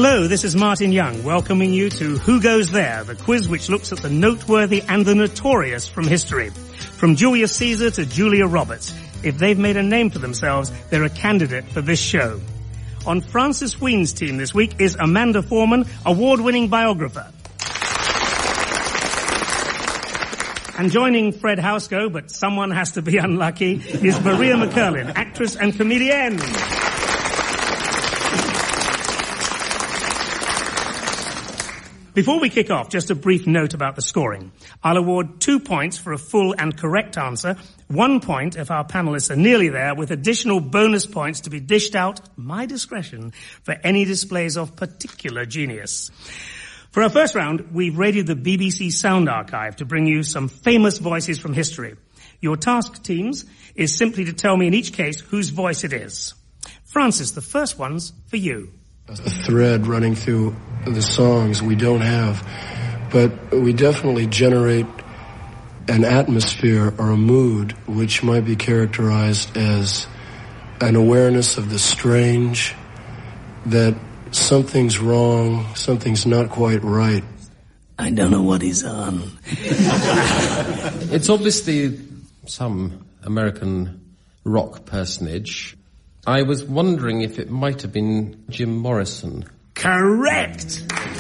Hello, this is Martin Young, welcoming you to Who Goes There, the quiz which looks at the noteworthy and the notorious from history. From Julius Caesar to Julia Roberts, if they've made a name for themselves, they're a candidate for this show. On Francis Wheen's team this week is Amanda Foreman, award-winning biographer. And joining Fred Housego, but someone has to be unlucky, is Maria McCurlin, actress and comedian. Before we kick off, just a brief note about the scoring. I'll award 2 points for a full and correct answer, 1 point if our panelists are nearly there, with additional bonus points to be dished out, at my discretion, for any displays of particular genius. For our first round, we've raided the BBC Sound Archive to bring you some famous voices from history. Your task, teams, is simply to tell me in each case whose voice it is. Francis, the first one's for you. A thread running through the songs we don't have, but we definitely generate an atmosphere or a mood which might be characterized as an awareness of the strange, that something's wrong, something's not quite right. I don't know what he's on. It's obviously some American rock personage. I was wondering if it might have been Jim Morrison. Correct!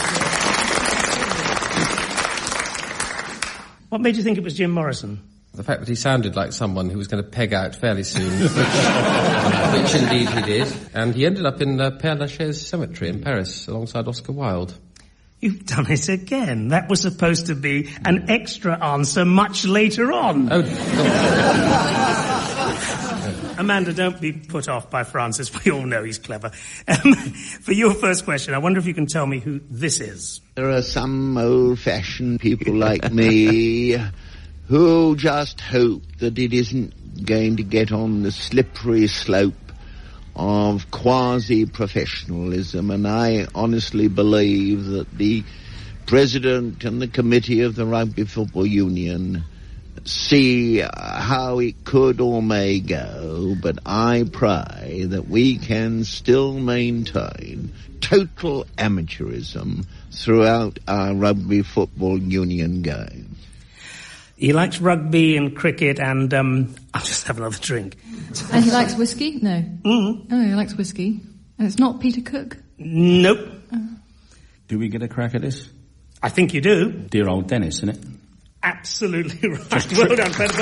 What made you think it was Jim Morrison? The fact that he sounded like someone who was going to peg out fairly soon, which indeed he did. And he ended up in Père Lachaise Cemetery in Paris alongside Oscar Wilde. You've done it again. That was supposed to be an extra answer much later on. Oh, Amanda, don't be put off by Francis. We all know he's clever. For your first question, I wonder if you can tell me who this is. There are some old-fashioned people like me who just hope that it isn't going to get on the slippery slope of quasi-professionalism, and I honestly believe that the President and the Committee of the Rugby Football Union see how it could or may go, but I pray that we can still maintain total amateurism throughout our Rugby Football Union game. He likes rugby and cricket and, I'll just have another drink. And he likes whiskey? No. Mm-hmm. Oh, he likes whiskey. And it's not Peter Cook? Nope. Do we get a crack at this? I think you do. Dear old Dennis, isn't it? Absolutely right. Well done, Fred.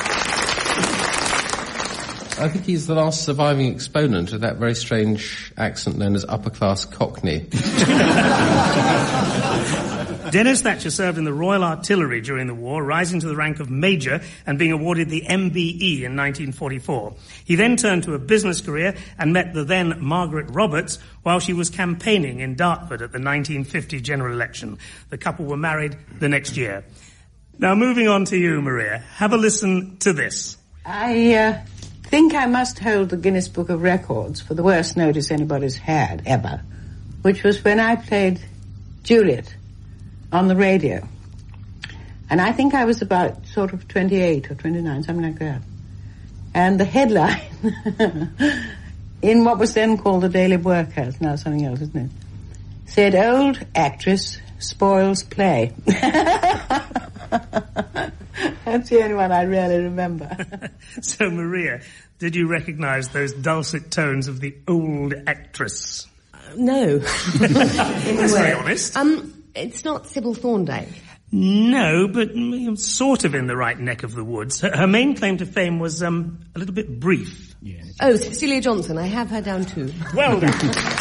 I think he's the last surviving exponent of that very strange accent known as upper-class Cockney. Dennis Thatcher served in the Royal Artillery during the war, rising to the rank of Major and being awarded the MBE in 1944. He then turned to a business career and met the then Margaret Roberts while she was campaigning in Dartford at the 1950 general election. The couple were married the next year. Now, moving on to you, Maria. Have a listen to this. I think I must hold the Guinness Book of Records for the worst notice anybody's had, ever, which was when I played Juliet on the radio. And I think I was about sort of 28 or 29, something like that. And the headline in what was then called the Daily Workhouse, now something else, isn't it, said, "Old actress spoils play." That's the only one I really remember. So, Maria, did you recognise those dulcet tones of the old actress? No. That's very honest. It's not Sybil Thorndike. No, but sort of in the right neck of the woods. Her main claim to fame was a little bit brief. Yeah. Oh, Cecilia Johnson. I have her down too. Well done.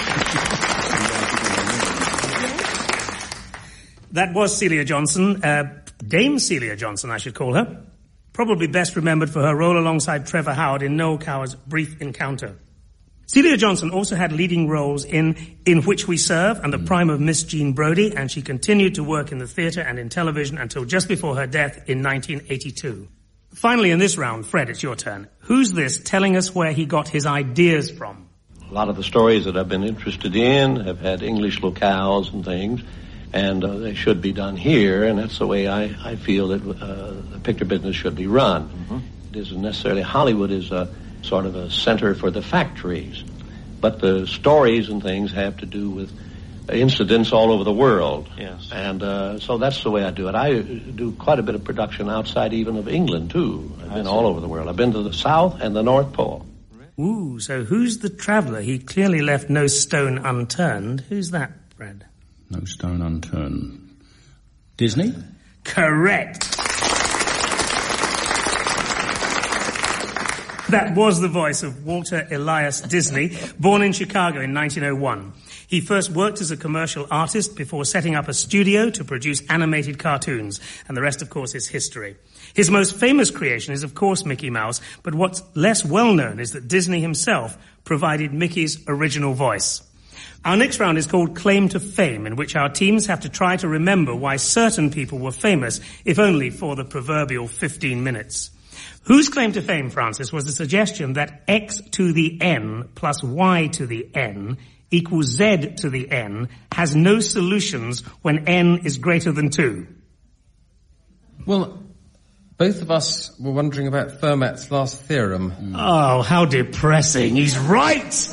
That was Celia Johnson. Dame Celia Johnson, I should call her. Probably best remembered for her role alongside Trevor Howard in Noel Coward's Brief Encounter. Celia Johnson also had leading roles in Which We Serve and The Prime of Miss Jean Brodie, and she continued to work in the theatre and in television until just before her death in 1982. Finally, in this round, Fred, it's your turn. Who's this telling us where he got his ideas from? A lot of the stories that I've been interested in have had English locales and things, and they should be done here, and that's the way I feel that the picture business should be run. Mm-hmm. It isn't necessarily Hollywood is a sort of a center for the factories, but the stories and things have to do with incidents all over the world. Yes. And so that's the way I do it. I do quite a bit of production outside even of England, too. I've been all over the world. I've been to the South and the North Pole. Ooh, so who's the traveller? He clearly left no stone unturned. Who's that, Fred? No stone unturned. Disney? Correct. That was the voice of Walter Elias Disney, born in Chicago in 1901. He first worked as a commercial artist before setting up a studio to produce animated cartoons, and the rest, of course, is history. His most famous creation is, of course, Mickey Mouse, but what's less well known is that Disney himself provided Mickey's original voice. Our next round is called Claim to Fame, in which our teams have to try to remember why certain people were famous, if only for the proverbial 15 minutes. Whose claim to fame, Francis, was the suggestion that x to the n plus y to the n equals z to the n has no solutions when n is greater than 2? Well, both of us were wondering about Fermat's last theorem. Oh, how depressing. He's right!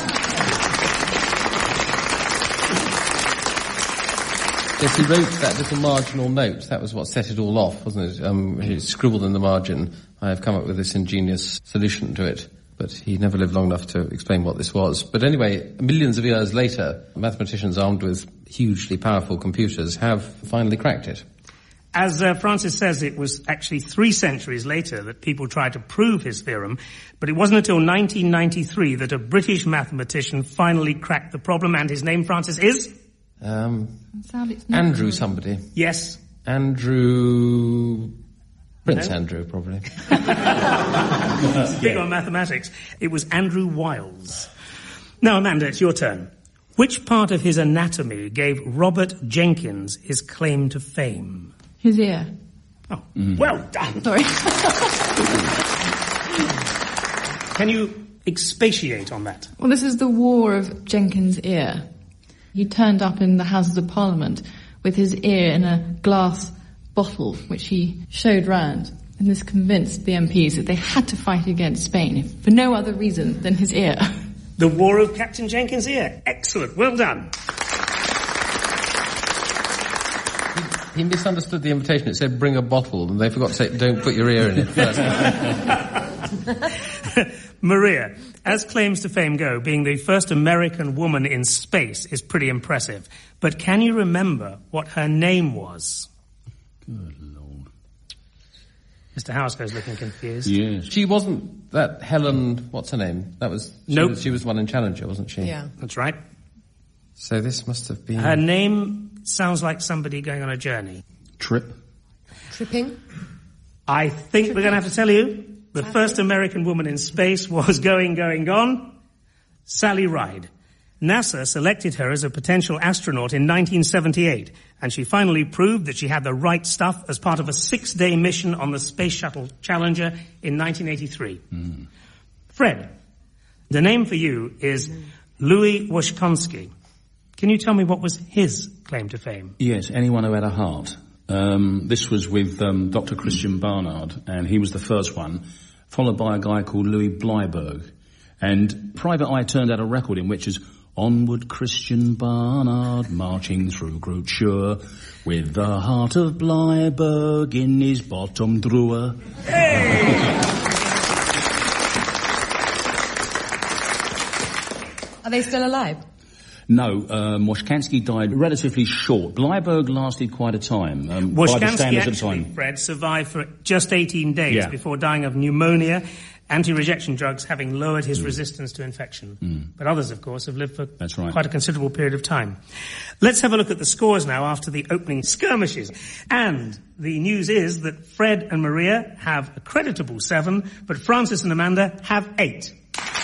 Yes, he wrote that little marginal note. That was what set it all off, wasn't it? He scribbled in the margin, I have come up with this ingenious solution to it. But he never lived long enough to explain what this was. But anyway, millions of years later, mathematicians armed with hugely powerful computers have finally cracked it. As Francis says, it was actually 3 centuries later that people tried to prove his theorem, but it wasn't until 1993 that a British mathematician finally cracked the problem, and his name, Francis, is? Andrew somebody. Yes. Andrew... Prince Andrew, probably. Big on mathematics. It was Andrew Wiles. Now, Amanda, it's your turn. Which part of his anatomy gave Robert Jenkins his claim to fame? His ear. Oh, well done. Sorry. Can you expatiate on that? Well, this is the War of Jenkins' ear. He turned up in the Houses of Parliament with his ear in a glass bottle, which he showed round, and this convinced the MPs that they had to fight against Spain for no other reason than his ear. The War of Captain Jenkins' ear. Excellent. Well done. He misunderstood the invitation. It said, bring a bottle, and they forgot to say, don't put your ear in it first. Maria, as claims to fame go, being the first American woman in space is pretty impressive. But can you remember what her name was? Good Lord. Mr. Housco's looking confused. Yes. She wasn't that Helen, what's her name? Nope. She was the one in Challenger, wasn't she? Yeah. That's right. So this must have been... Her name sounds like somebody going on a journey. Tripping? I think we're going to have to tell you. The first American woman in space was gone. Sally Ride. NASA selected her as a potential astronaut in 1978, and she finally proved that she had the right stuff as part of a 6-day mission on the Space Shuttle Challenger in 1983. Fred, the name for you is Louis Washkansky. Can you tell me what was his claim to fame? Yes, anyone who had a heart. This was with Dr. Christian Barnard, and he was the first one, followed by a guy called Louis Blyberg. And Private Eye turned out a record in which is Onward Christian Barnard, marching through Groot Schuur, with the heart of Blyberg in his bottom drawer. Hey! Are they still alive? No, Washkansky died relatively short. Blyberg lasted quite a time. Washkansky actually, Fred, survived for just 18 days before dying of pneumonia, anti-rejection drugs having lowered his resistance to infection. But others, of course, have lived for quite a considerable period of time. Let's have a look at the scores now after the opening skirmishes. And the news is that Fred and Maria have a creditable 7, but Francis and Amanda have 8.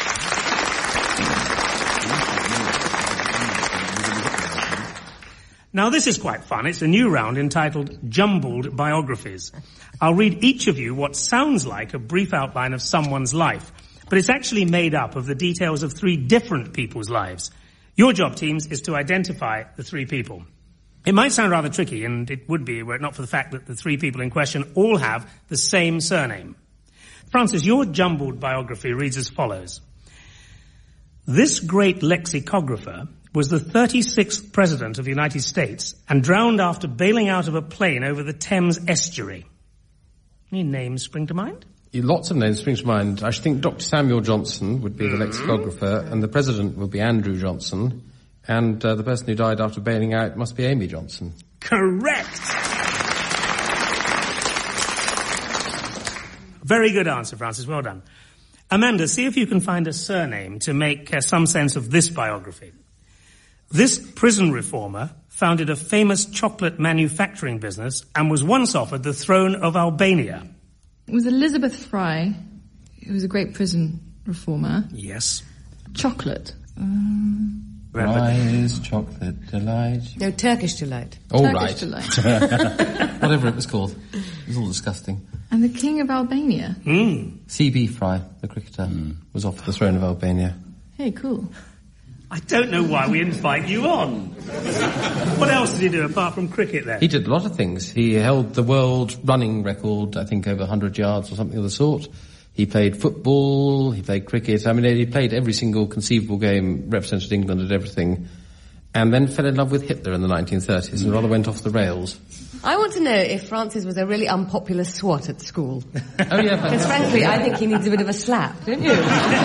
Now, this is quite fun. It's a new round entitled Jumbled Biographies. I'll read each of you what sounds like a brief outline of someone's life, but it's actually made up of the details of 3 different people's lives. Your job, teams, is to identify the 3 people. It might sound rather tricky, and it would be were it not for the fact that the 3 people in question all have the same surname. Francis, your jumbled biography reads as follows. This great lexicographer was the 36th President of the United States and drowned after bailing out of a plane over the Thames estuary? Any names spring to mind? Lots of names spring to mind. I should think Dr. Samuel Johnson would be the lexicographer, and the President would be Andrew Johnson, and the person who died after bailing out must be Amy Johnson. Correct! Very good answer, Francis. Well done. Amanda, see if you can find a surname to make some sense of this biography. This prison reformer founded a famous chocolate manufacturing business and was once offered the throne of Albania. It was Elizabeth Fry, who was a great prison reformer. Yes. Chocolate. Fry's Chocolate Delight. No, Turkish Delight. Oh, Turkish right. Delight. Whatever it was called. It was all disgusting. And the King of Albania. C.B. Fry, the cricketer, was offered the throne of Albania. Hey, cool. I don't know why we invite you on. What else did he do apart from cricket then? He did a lot of things. He held the world running record, I think, over 100 yards or something of the sort. He played football, he played cricket. I mean, he played every single conceivable game, represented England at everything, and then fell in love with Hitler in the 1930s and rather went off the rails. I want to know if Francis was a really unpopular swat at school. Oh, yeah. Because frankly, I think he needs a bit of a slap, don't you?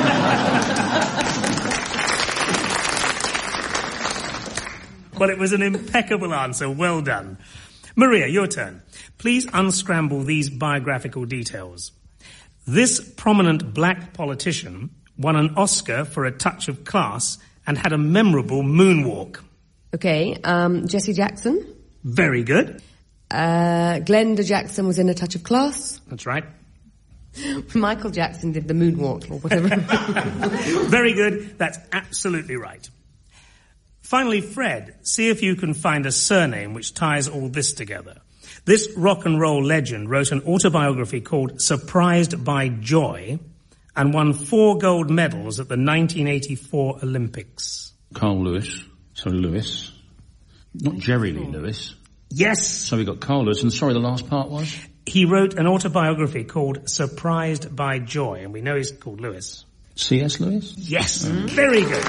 Well, it was an impeccable answer. Well done. Maria, your turn. Please unscramble these biographical details. This prominent black politician won an Oscar for A Touch of Class and had a memorable moonwalk. Okay, Jesse Jackson. Very good. Glenda Jackson was in A Touch of Class. That's right. Michael Jackson did the moonwalk or whatever. Very good. That's absolutely right. Finally, Fred, see if you can find a surname which ties all this together. This rock and roll legend wrote an autobiography called Surprised by Joy and won 4 gold medals at the 1984 Olympics. Carl Lewis. Sorry, Lewis. Not Jerry Lee Lewis. Yes. So we got Carl Lewis, and sorry, the last part was? He wrote an autobiography called Surprised by Joy, and we know he's called Lewis. C.S. Lewis? Yes. Very good.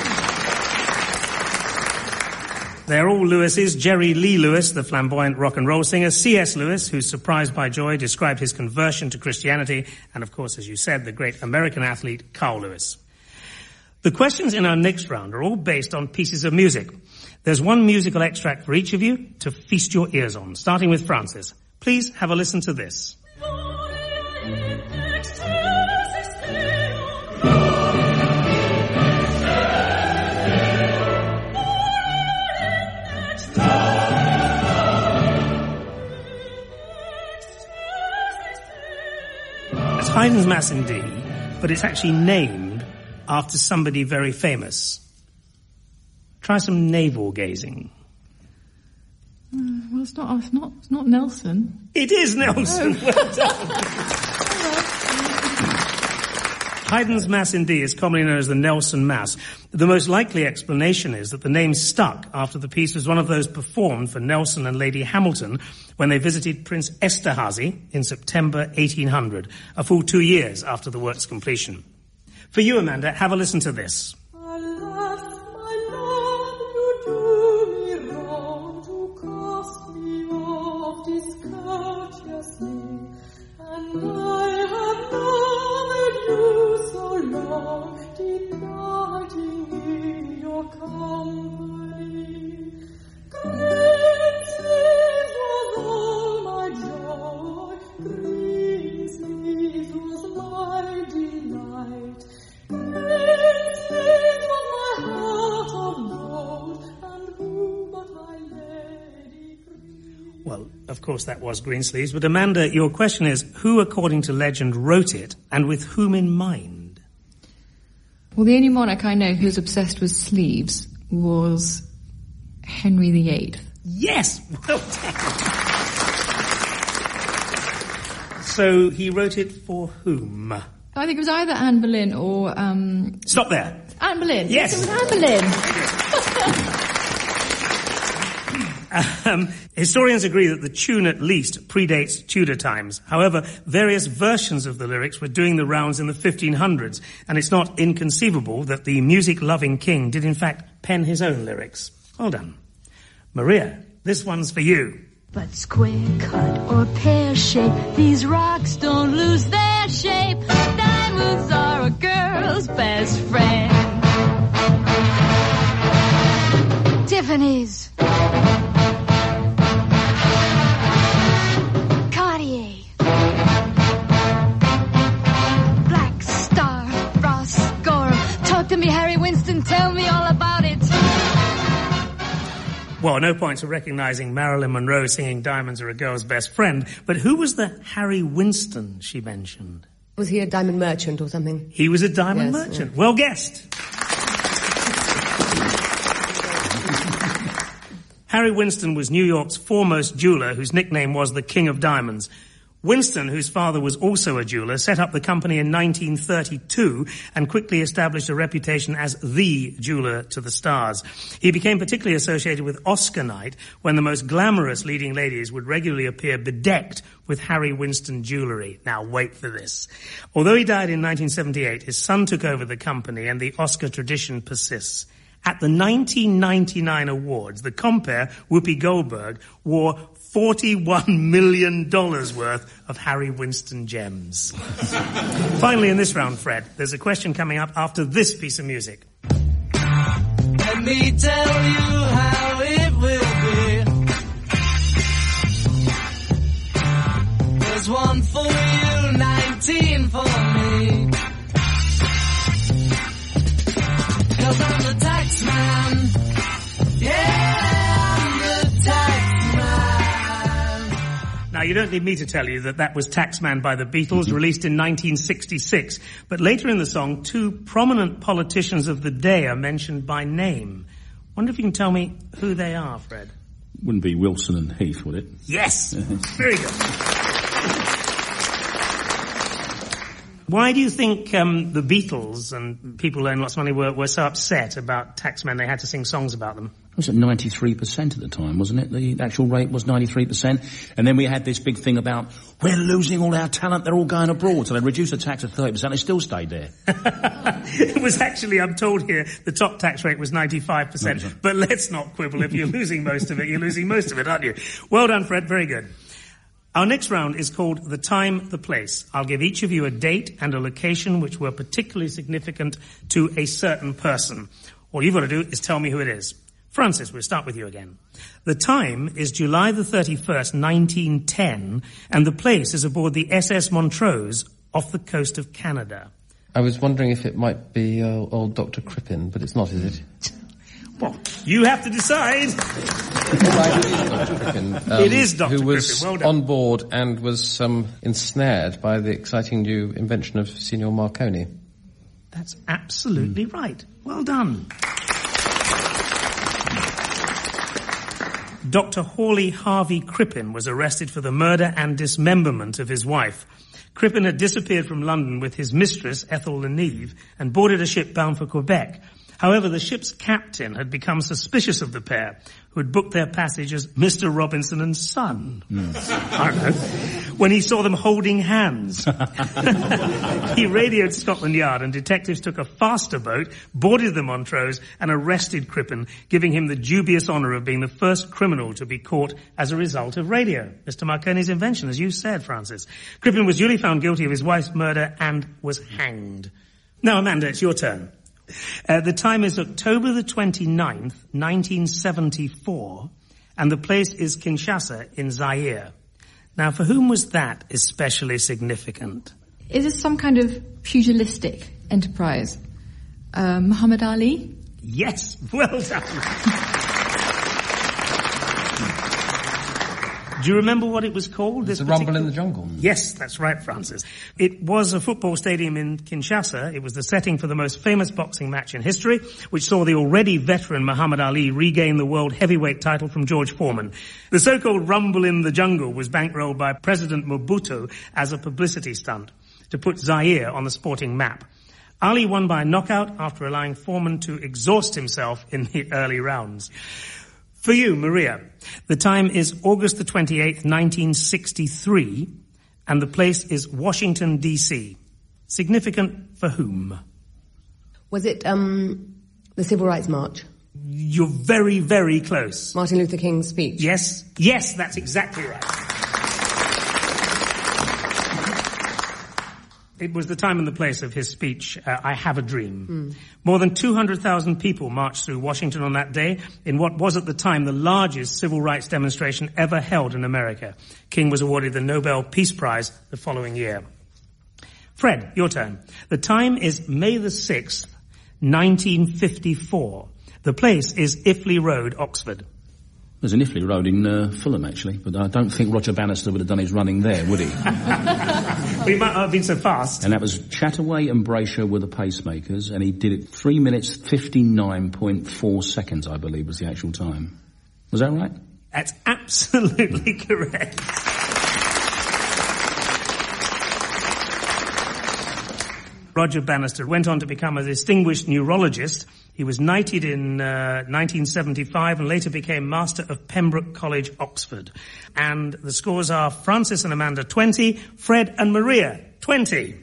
They're all Lewises. Jerry Lee Lewis, the flamboyant rock and roll singer. C.S. Lewis, who's Surprised by Joy, described his conversion to Christianity. And of course, as you said, the great American athlete, Carl Lewis. The questions in our next round are all based on pieces of music. There's one musical extract for each of you to feast your ears on, starting with Francis. Please have a listen to this. Haydn's Mass in D, but it's actually named after somebody very famous. Try some navel gazing. Well, it's not Nelson. It is Nelson. Oh. Well done. Haydn's Mass in D is commonly known as the Nelson Mass. The most likely explanation is that the name stuck after the piece was one of those performed for Nelson and Lady Hamilton when they visited Prince Esterhazy in September 1800, a full 2 years after the work's completion. For you, Amanda, have a listen to this. Alas, my lord, you do me wrong to cast me off discourteously, and I have loved you so long, delighting in your company. Green was all my joy, green sleeves was my delight. Well, of course that was Greensleeves, but Amanda, your question is, who according to legend wrote it, and with whom in mind? Well, the only monarch I know who was obsessed with sleeves was Henry VIII. Yes! Well done. So he wrote it for whom? I think it was either Anne Boleyn or... Stop there. Anne Boleyn. Yes. It was Anne Boleyn. Historians agree that the tune at least predates Tudor times. However, various versions of the lyrics were doing the rounds in the 1500s, and it's not inconceivable that the music-loving king did in fact pen his own lyrics. Well done. Maria, this one's for you. But square cut or pear shape, these rocks don't lose their shape. Diamonds are a girl's best friend. Tiffany's, Cartier, Black Star, Ross Gorham. Talk to me, Harry Winston, tell me all about it. Well, no points for recognising Marilyn Monroe singing Diamonds Are a Girl's Best Friend, but who was the Harry Winston she mentioned? Was he a diamond merchant or something? He was a diamond merchant. Yeah. Well guessed. Harry Winston was New York's foremost jeweller, whose nickname was the King of Diamonds. Winston, whose father was also a jeweller, set up the company in 1932 and quickly established a reputation as the jeweller to the stars. He became particularly associated with Oscar night, when the most glamorous leading ladies would regularly appear bedecked with Harry Winston jewellery. Now wait for this. Although he died in 1978, his son took over the company and the Oscar tradition persists. At the 1999 awards, the compere, Whoopi Goldberg, wore $41 million worth of Harry Winston gems. Finally, in this round, Fred, there's a question coming up after this piece of music. Let me tell you how it will be. There's one for you, 19 for me. 'Cause I'm the tax man. Yeah, I'm the tax man. Now, you don't need me to tell you that that was Taxman by the Beatles, released in 1966. But later in the song, two prominent politicians of the day are mentioned by name. Wonder if you can tell me who they are, Fred? Wouldn't be Wilson and Heath, would it? Yes! Very good. Why do you think the Beatles and people who earn lots of money were so upset about taxmen they had to sing songs about them? It was at 93% at the time, wasn't it? The actual rate was 93%. And then we had this big thing about, we're losing all our talent, they're all going abroad. So they reduced the tax to 30%, they still stayed there. It was actually, I'm told here, the top tax rate was 95%. No, but let's not quibble. If you're losing most of it, you're losing most of it, aren't you? Well done, Fred. Very good. Our next round is called The Time, the Place. I'll give each of you a date and a location which were particularly significant to a certain person. All you've got to do is tell me who it is. Francis, we'll start with you again. The time is July the 31st, 1910, and the place is aboard the SS Montrose off the coast of Canada. I was wondering if it might be old Dr. Crippen, but it's not, is it? Well, you have to decide. It is Dr. Who was Crippen. Well done. On board and was ensnared by the exciting new invention of Signor Marconi. That's absolutely right. Well done. Dr. Hawley Harvey Crippen was arrested for the murder and dismemberment of his wife. Crippen had disappeared from London with his mistress, Ethel Leneve, and boarded a ship bound for Quebec. However, the ship's captain had become suspicious of the pair, who had booked their passage as Mr. Robinson and Son. I don't know. When he saw them holding hands. He radioed Scotland Yard, and detectives took a faster boat, boarded the Montrose, and arrested Crippen, giving him the dubious honour of being the first criminal to be caught as a result of radio. Mr. Marconi's invention, as you said, Francis. Crippen was duly found guilty of his wife's murder and was hanged. Now, Amanda, it's your turn. The time is October the 29th, 1974, and the place is Kinshasa in Zaire. Now, for whom was that especially significant? Is this some kind of pugilistic enterprise? Muhammad Ali? Yes, well done. Do you remember what it was called? It's the Rumble in the Jungle. Yes, that's right, Francis. It was a football stadium in Kinshasa. It was the setting for the most famous boxing match in history, which saw the already veteran Muhammad Ali regain the world heavyweight title from George Foreman. The so-called Rumble in the Jungle was bankrolled by President Mobutu as a publicity stunt to put Zaire on the sporting map. Ali won by knockout after allowing Foreman to exhaust himself in the early rounds. For you, Maria, the time is August the 28th, 1963, and the place is Washington, D.C. Significant for whom? Was it the Civil Rights March? You're very, very close. Martin Luther King's speech? Yes, that's exactly right. It was the time and the place of his speech, I Have a Dream. More than 200,000 people marched through Washington on that day in what was at the time the largest civil rights demonstration ever held in America. King was awarded the Nobel Peace Prize the following year. Fred, your turn. The time is May the 6th, 1954. The place is Iffley Road, Oxford. There's an Iffley Road in Fulham, actually, but I don't think Roger Bannister would have done his running there, would he? Well, he might not have been so fast. And that was Chataway and Brayshaw were the pacemakers, and he did it 3 minutes 59.4 seconds, I believe, was the actual time. Was that right? That's absolutely correct. Roger Bannister went on to become a distinguished neurologist. He was knighted in 1975 and later became Master of Pembroke College, Oxford. And the scores are Francis and Amanda 20, Fred and Maria 20.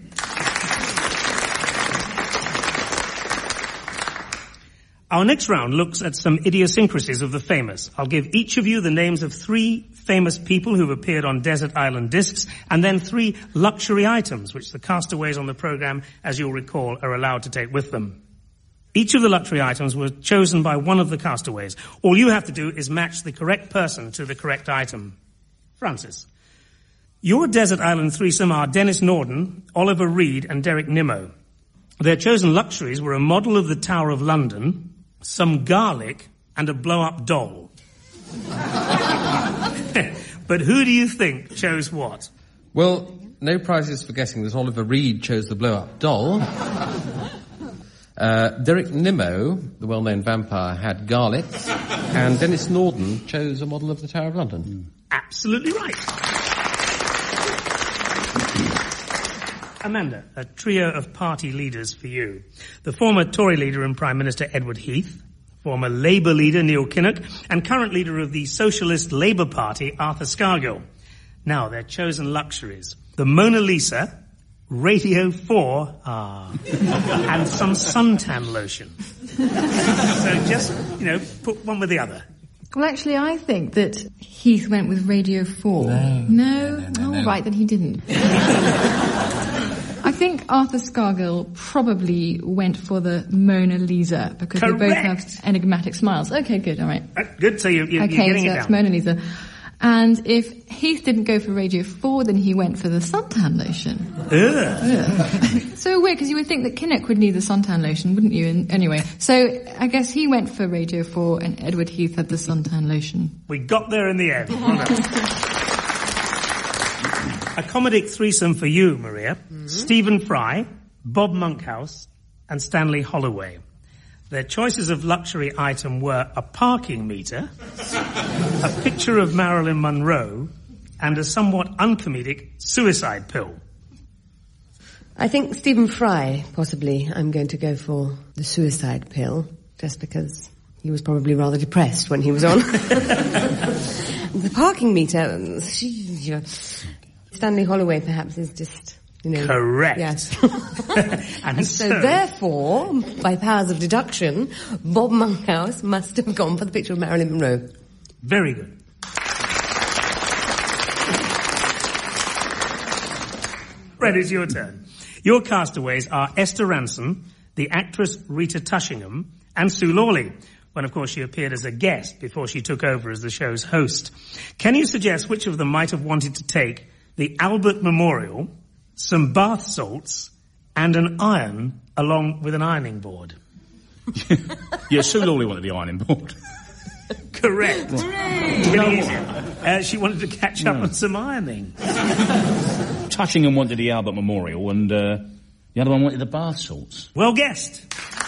Our next round looks at some idiosyncrasies of the famous. I'll give each of you the names of 3 famous people who've appeared on Desert Island Discs, and then 3 luxury items, which the castaways on the programme, as you'll recall, are allowed to take with them. Each of the luxury items was chosen by one of the castaways. All you have to do is match the correct person to the correct item. Francis, your Desert Island threesome are Dennis Norden, Oliver Reed, and Derek Nimmo. Their chosen luxuries were a model of the Tower of London, some garlic, and a blow-up doll. But who do you think chose what? Well, no prizes for guessing that Oliver Reed chose the blow-up doll. Derek Nimmo, the well-known vampire, had garlic, and Dennis Norden chose a model of the Tower of London. Absolutely right. Amanda, a trio of party leaders for you. The former Tory leader and Prime Minister Edward Heath, former Labour leader Neil Kinnock, and current leader of the Socialist Labour Party, Arthur Scargill. Now, their chosen luxuries. The Mona Lisa, Radio 4, and some suntan lotion. So just, put one with the other. Well, actually, I think that Heath went with Radio 4. No? Oh, right, then he didn't. I think Arthur Scargill probably went for the Mona Lisa because Correct. They both have enigmatic smiles. Okay, good, all right. Good, so you're getting so it down. that's Mona Lisa. And if Heath didn't go for Radio 4, then he went for the suntan lotion. Ugh. So weird, because you would think that Kinnock would need the suntan lotion, wouldn't you? Anyway, so I guess he went for Radio 4 and Edward Heath had the suntan lotion. We got there in the end. A comedic threesome for you, Maria. Stephen Fry, Bob Monkhouse, and Stanley Holloway. Their choices of luxury item were a parking meter, a picture of Marilyn Monroe, and a somewhat uncomedic suicide pill. I think Stephen Fry, possibly. I'm going to go for the suicide pill, just because he was probably rather depressed when he was on. The parking meter, Stanley Holloway perhaps is just... Correct. Yes. and so therefore, by powers of deduction, Bob Monkhouse must have gone for the picture of Marilyn Monroe. Very good. Fred, it's your turn. Your castaways are Esther Ranson, the actress Rita Tushingham, and Sue Lawley, when, of course, she appeared as a guest before she took over as the show's host. Can you suggest which of them might have wanted to take the Albert Memorial, some bath salts, and an iron along with an ironing board? Yeah, Sue Lawley wanted the ironing board. Correct. She wanted to catch up on some ironing. Tushingham wanted the Albert Memorial, and the other one wanted the bath salts. Well guessed.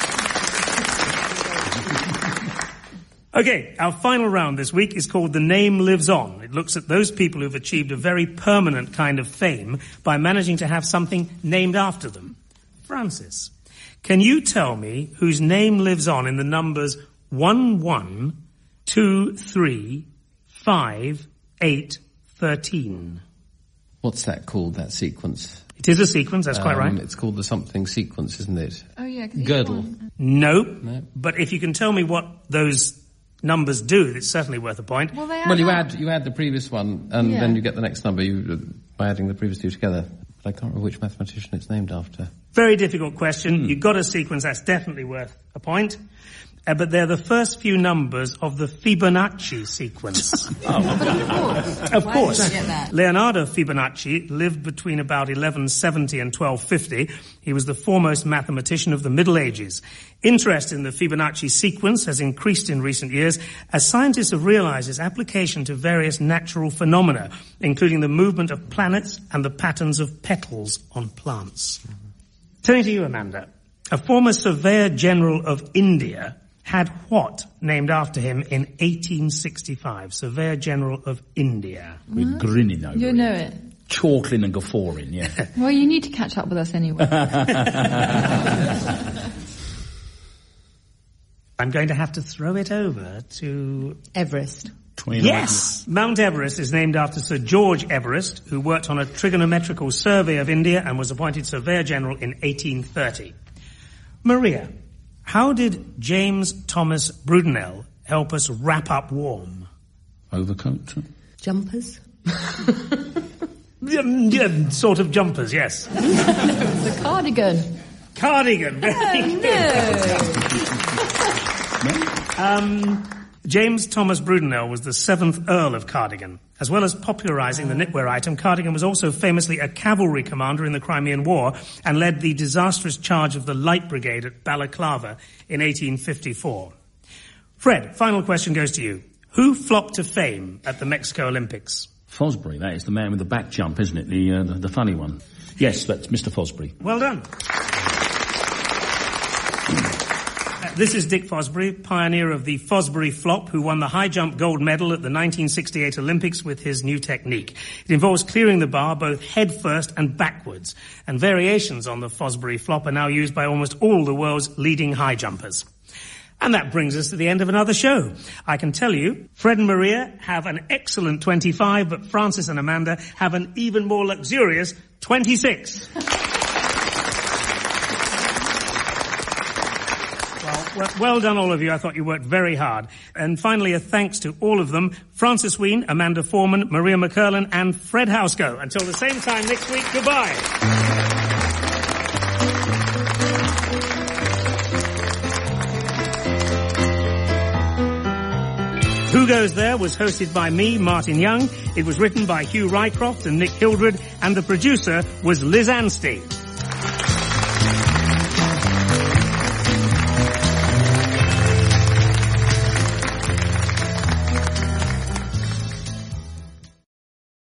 Okay, our final round this week is called The Name Lives On. It looks at those people who've achieved a very permanent kind of fame by managing to have something named after them. Francis, can you tell me whose name lives on in the numbers 11, 2, 3, 5, 8, 13. What's that called, that sequence? It is a sequence, that's quite right. It's called the something sequence, isn't it? Oh, yeah. Gödel. No, but if you can tell me what those numbers do, it's certainly worth a point. Well, you add the previous one, and then you get the next number by adding the previous two together. But I can't remember which mathematician it's named after. Very difficult question. You got a sequence, that's definitely worth a point. But they're the first few numbers of the Fibonacci sequence. Of course. Why did you get that? Leonardo Fibonacci lived between about 1170 and 1250. He was the foremost mathematician of the Middle Ages. Interest in the Fibonacci sequence has increased in recent years as scientists have realized its application to various natural phenomena, including the movement of planets and the patterns of petals on plants. Turning to you, Amanda. A former Surveyor General of India had what named after him in 1865? Surveyor General of India. With grinning over You know it. Chalkling and guffawing, yeah. Well, you need to catch up with us anyway. I'm going to have to throw it over to... Everest. Yes! Mount Everest is named after Sir George Everest, who worked on a trigonometrical survey of India and was appointed Surveyor General in 1830. Maria, how did James Thomas Brudenell help us wrap up warm? Overcoat? Jumpers? Yeah, sort of jumpers, yes. The cardigan. Cardigan, very good. James Thomas Brudenell was the 7th Earl of Cardigan. As well as popularising the knitwear item, Cardigan was also famously a cavalry commander in the Crimean War and led the disastrous charge of the Light Brigade at Balaclava in 1854. Fred, final question goes to you. Who flopped to fame at the Mexico Olympics? Fosbury, that is the man with the back jump, isn't it? The funny one. Yes, that's Mr. Fosbury. Well done. This is Dick Fosbury, pioneer of the Fosbury flop, who won the high jump gold medal at the 1968 Olympics with his new technique. It involves clearing the bar both head first and backwards, and variations on the Fosbury flop are now used by almost all the world's leading high jumpers. And that brings us to the end of another show. I can tell you, Fred and Maria have an excellent 25, but Francis and Amanda have an even more luxurious 26. Well done, all of you. I thought you worked very hard. And finally, a thanks to all of them, Francis Wheen, Amanda Foreman, Maria McCurlin, and Fred Housego. Until the same time next week, goodbye. Who Goes There was hosted by me, Martin Young. It was written by Hugh Rycroft and Nick Hildred, and the producer was Liz Anstey.